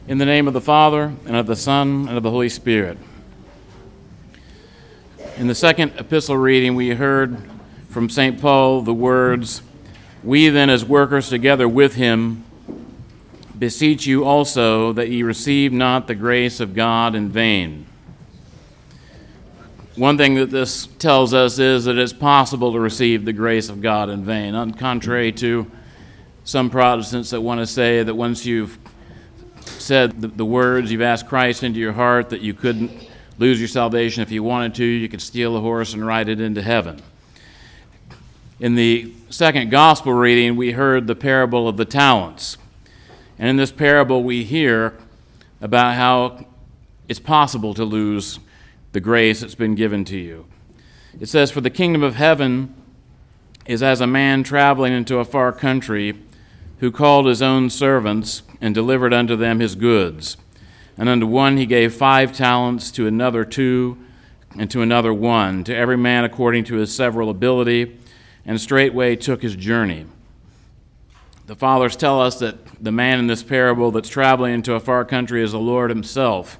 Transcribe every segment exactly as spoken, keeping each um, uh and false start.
In the name of the Father, and of the Son, and of the Holy Spirit. In the second epistle reading, we heard from Saint Paul the words, "We then as workers together with him beseech you also that ye receive not the grace of God in vain." One thing that this tells us is that it's possible to receive the grace of God in vain, on contrary to some Protestants that want to say that once you've said the, the words, you've asked Christ into your heart, that you couldn't lose your salvation if you wanted to, you could steal a horse and ride it into heaven. In the second gospel reading, we heard the parable of the talents. And in this parable, we hear about how it's possible to lose the grace that's been given to you. It says, "For the kingdom of heaven is as a man traveling into a far country, who called his own servants and delivered unto them his goods. And unto one he gave five talents, to another two, and to another one, to every man according to his several ability, and straightway took his journey." The fathers tell us that the man in this parable that's traveling into a far country is the Lord himself.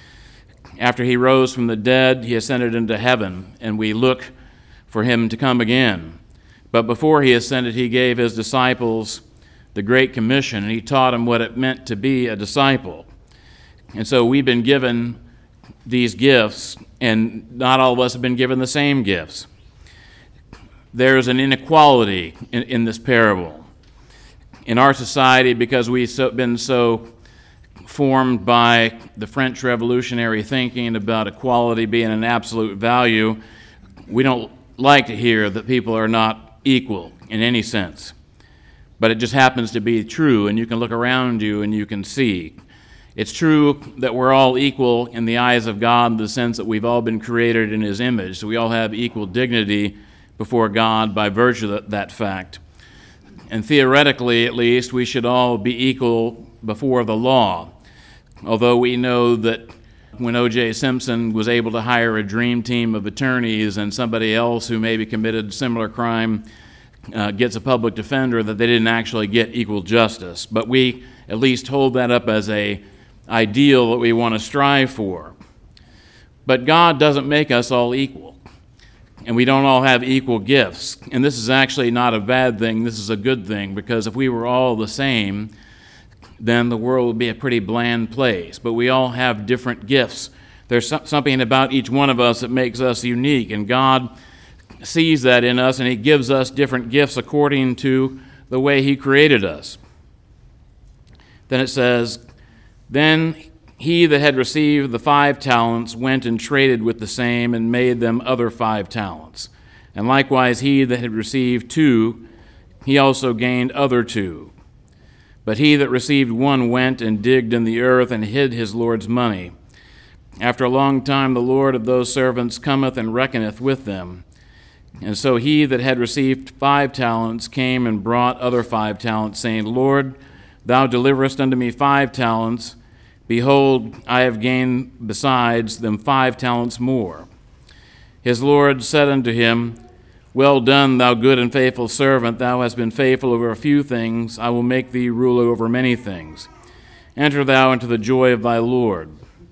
After he rose from the dead, he ascended into heaven, and we look for him to come again. But before he ascended, he gave his disciples the Great Commission, and he taught them what it meant to be a disciple. And so we've been given these gifts, and not all of us have been given the same gifts. There's an inequality in, in this parable. In our society, because we've so, been so formed by the French revolutionary thinking about equality being an absolute value, we don't like to hear that people are not equal in any sense. But it just happens to be true, and you can look around you and you can see. It's true that we're all equal in the eyes of God in the sense that we've all been created in his image, so we all have equal dignity before God by virtue of that fact. And theoretically, at least, we should all be equal before the law, although we know that when O J Simpson was able to hire a dream team of attorneys and somebody else who maybe committed similar crime Uh, gets a public defender, that they didn't actually get equal justice. But we at least hold that up as a ideal that we want to strive for. But God doesn't make us all equal, and we don't all have equal gifts. And this is actually not a bad thing. This is a good thing, because if we were all the same, then the world would be a pretty bland place. But we all have different gifts. There's something about each one of us that makes us unique, and God sees that in us, and he gives us different gifts according to the way he created us. Then it says, "Then he that had received the five talents went and traded with the same, and made them other five talents. And likewise he that had received two, he also gained other two. But he that received one went and digged in the earth, and hid his Lord's money. After a long time the Lord of those servants cometh and reckoneth with them. And so he that had received five talents came and brought other five talents, saying, Lord, thou deliverest unto me five talents. Behold, I have gained besides them five talents more. His Lord said unto him, Well done, thou good and faithful servant. Thou hast been faithful over a few things. I will make thee ruler over many things. Enter thou into the joy of thy Lord.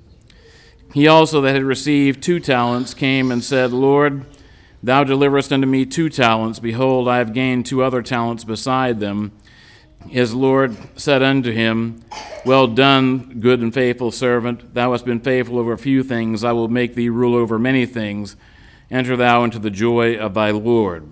He also that had received two talents came and said, Lord, thou deliverest unto me two talents. Behold, I have gained two other talents beside them. His Lord said unto him, Well done, good and faithful servant. Thou hast been faithful over a few things. I will make thee rule over many things. Enter thou into the joy of thy Lord.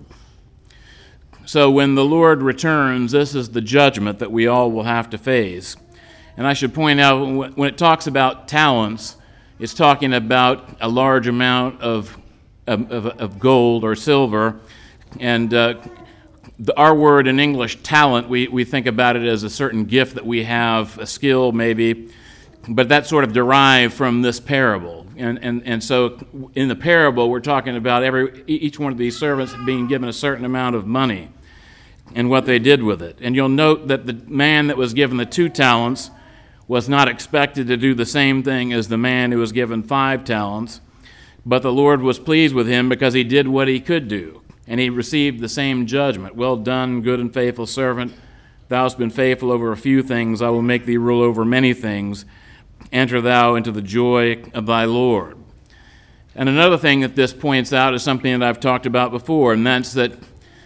So when the Lord returns, this is the judgment that we all will have to face. And I should point out, when it talks about talents, it's talking about a large amount of Of, of, of gold or silver, and uh, the, our word in English, talent, we, we think about it as a certain gift that we have, a skill maybe, but that's sort of derived from this parable. And, and, and so in the parable, we're talking about every each one of these servants being given a certain amount of money and what they did with it. And you'll note that the man that was given the two talents was not expected to do the same thing as the man who was given five talents. But the Lord was pleased with him because he did what he could do, and he received the same judgment. Well done, good and faithful servant. Thou hast been faithful over a few things, I will make thee rule over many things. Enter thou into the joy of thy Lord. And another thing that this points out is something that I've talked about before, and that's that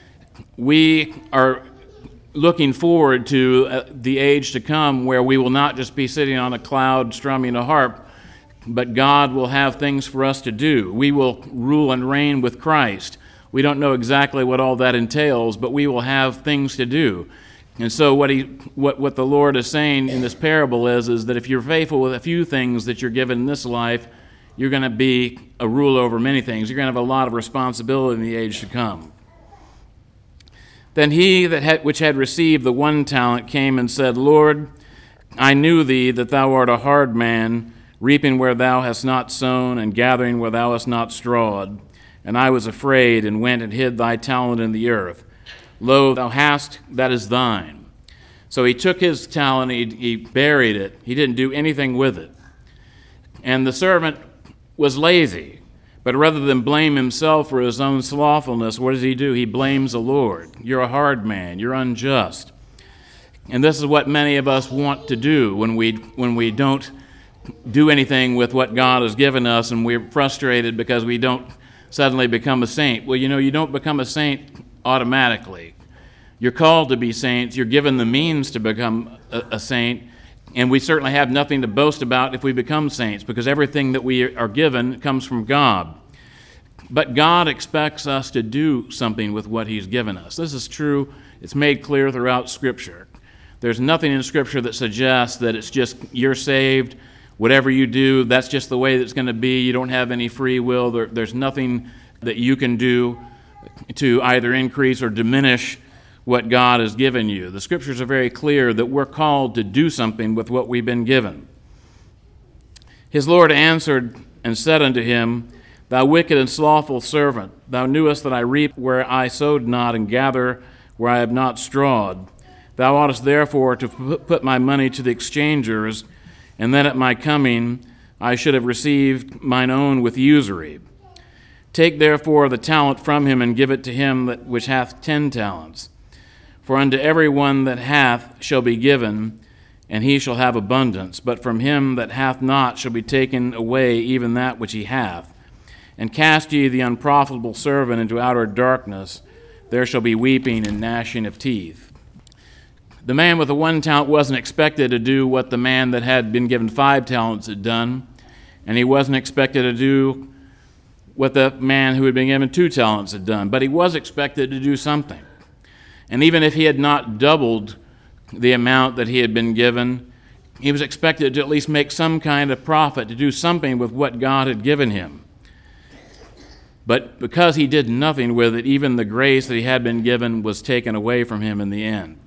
we are looking forward to the age to come where we will not just be sitting on a cloud strumming a harp, but God will have things for us to do. We will rule and reign with Christ. We don't know exactly what all that entails, but we will have things to do. And so what he, what, what the Lord is saying in this parable is, is that if you're faithful with a few things that you're given in this life, you're going to be a ruler over many things. You're going to have a lot of responsibility in the age to come. Then he that had, which had received the one talent came and said, Lord, I knew thee that thou art a hard man, reaping where thou hast not sown, and gathering where thou hast not strawed. And I was afraid, and went and hid thy talent in the earth. Lo, thou hast, that is thine. So he took his talent, he, he buried it. He didn't do anything with it. And the servant was lazy, but rather than blame himself for his own slothfulness, what does he do? He blames the Lord. You're a hard man. You're unjust. And this is what many of us want to do when we when we don't do anything with what God has given us, and we're frustrated because we don't suddenly become a saint. Well, you know, you don't become a saint automatically. You're called to be saints. You're given the means to become a, a saint. And we certainly have nothing to boast about if we become saints, because everything that we are given comes from God. But God expects us to do something with what he's given us. This is true. It's made clear throughout Scripture. There's nothing in Scripture that suggests that it's just you're saved, whatever you do, that's just the way that's going to be. You don't have any free will. There, there's nothing that you can do to either increase or diminish what God has given you. The Scriptures are very clear that we're called to do something with what we've been given. His Lord answered and said unto him, Thou wicked and slothful servant, thou knewest that I reap where I sowed not, and gather where I have not strawed. Thou oughtest therefore to put my money to the exchangers, and then at my coming I should have received mine own with usury. Take therefore the talent from him, and give it to him that which hath ten talents. For unto every one that hath shall be given, and he shall have abundance. But from him that hath not shall be taken away even that which he hath. And cast ye the unprofitable servant into outer darkness. There shall be weeping and gnashing of teeth. The man with the one talent wasn't expected to do what the man that had been given five talents had done, and he wasn't expected to do what the man who had been given two talents had done, but he was expected to do something. And even if he had not doubled the amount that he had been given, he was expected to at least make some kind of profit, to do something with what God had given him. But because he did nothing with it, even the grace that he had been given was taken away from him in the end.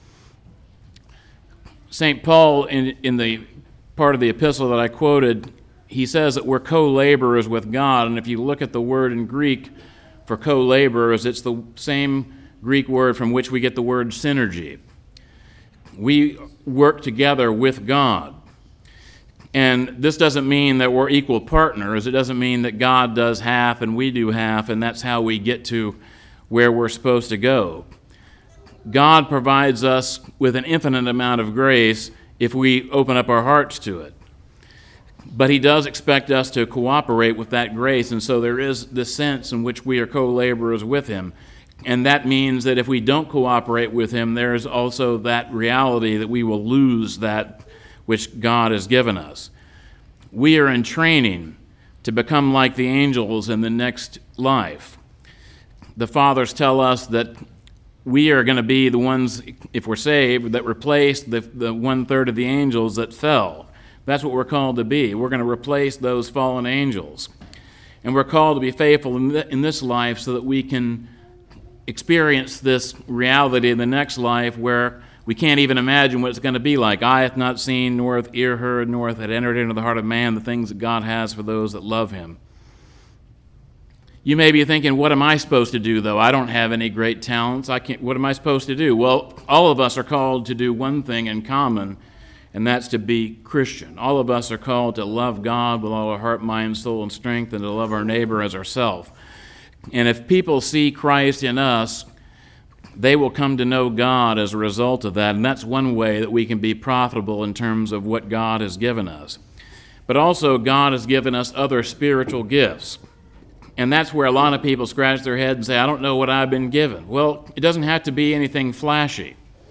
Saint Paul, in, in the part of the epistle that I quoted, he says that we're co-laborers with God, and if you look at the word in Greek for co-laborers, it's the same Greek word from which we get the word synergy. We work together with God. And this doesn't mean that we're equal partners. It doesn't mean that God does half and we do half, and that's how we get to where we're supposed to go. God provides us with an infinite amount of grace if we open up our hearts to it. But he does expect us to cooperate with that grace, and so there is this sense in which we are co-laborers with him. And that means that if we don't cooperate with him, there is also that reality that we will lose that which God has given us. We are in training to become like the angels in the next life. The fathers tell us that we are going to be the ones, if we're saved, that replace the, the one-third of the angels that fell. That's what we're called to be. We're going to replace those fallen angels. And we're called to be faithful in, th- in this life so that we can experience this reality in the next life where we can't even imagine what it's going to be like. Eye hath not seen, nor hath ear heard, nor hath it entered into the heart of man the things that God has for those that love him. You may be thinking, what am I supposed to do, though? I don't have any great talents. I can't. What am I supposed to do? Well, all of us are called to do one thing in common, and that's to be Christian. All of us are called to love God with all our heart, mind, soul, and strength, and to love our neighbor as ourselves. And if people see Christ in us, they will come to know God as a result of that, and that's one way that we can be profitable in terms of what God has given us. But also, God has given us other spiritual gifts. And that's where a lot of people scratch their head and say, I don't know what I've been given. Well, it doesn't have to be anything flashy.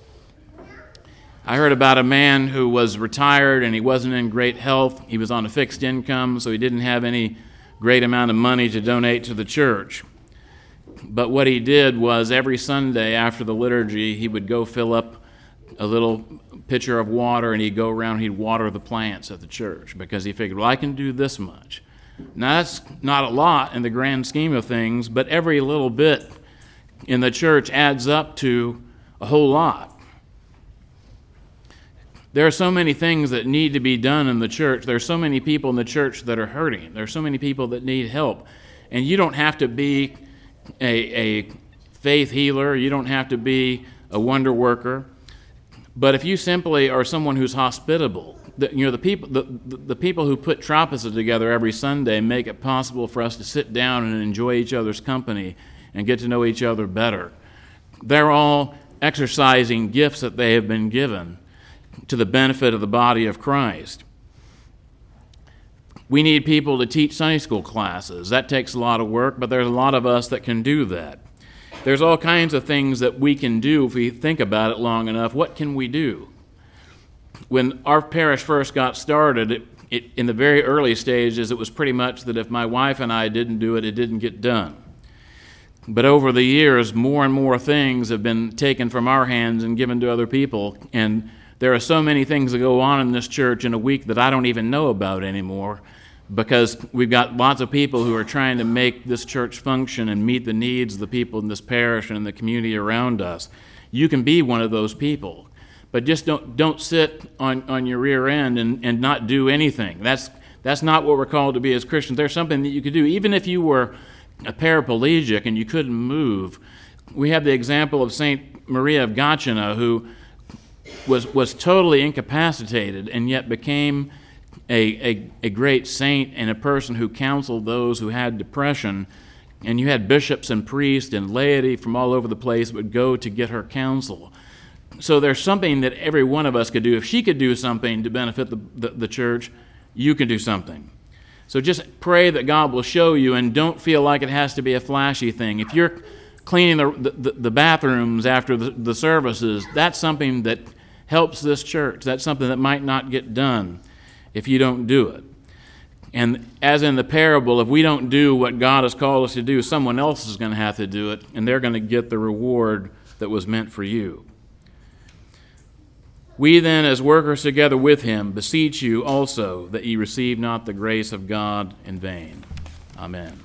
I heard about a man who was retired and he wasn't in great health. He was on a fixed income, so he didn't have any great amount of money to donate to the church. But what he did was every Sunday after the liturgy, he would go fill up a little pitcher of water and he'd go around and he'd water the plants at the church because he figured, well, I can do this much. Now, that's not a lot in the grand scheme of things, but every little bit in the church adds up to a whole lot. There are so many things that need to be done in the church. There are so many people in the church that are hurting. There are so many people that need help. And you don't have to be a, a faith healer. You don't have to be a wonder worker. But if you simply are someone who's hospitable, the, you know, the people the, the, the people who put Trappista together every Sunday make it possible for us to sit down and enjoy each other's company and get to know each other better. They're all exercising gifts that they have been given to the benefit of the body of Christ. We need people to teach Sunday school classes. That takes a lot of work, but there's a lot of us that can do that. There's all kinds of things that we can do if we think about it long enough. What can we do? When our parish first got started, it, it, in the very early stages, it was pretty much that if my wife and I didn't do it, it didn't get done. But over the years, more and more things have been taken from our hands and given to other people, and there are so many things that go on in this church in a week that I don't even know about anymore, because we've got lots of people who are trying to make this church function and meet the needs of the people in this parish and in the community around us. You can be one of those people, but just don't don't sit on, on your rear end and, and not do anything. That's that's not what we're called to be as Christians. There's something that you could do. Even if you were a paraplegic and you couldn't move, we have the example of Saint Maria of Gatchina, who was was totally incapacitated and yet became A, a, a great saint and a person who counseled those who had depression. And you had bishops and priests and laity from all over the place would go to get her counsel. So there's something that every one of us could do. If she could do something to benefit the, the, the church, you can do something. So just pray that God will show you, and don't feel like it has to be a flashy thing. If you're cleaning the, the, the bathrooms after the, the services, that's something that helps this church. That's something that might not get done if you don't do it. And as in the parable, if we don't do what God has called us to do, someone else is going to have to do it, and they're going to get the reward that was meant for you. We then, as workers together with him, beseech you also that ye receive not the grace of God in vain. Amen.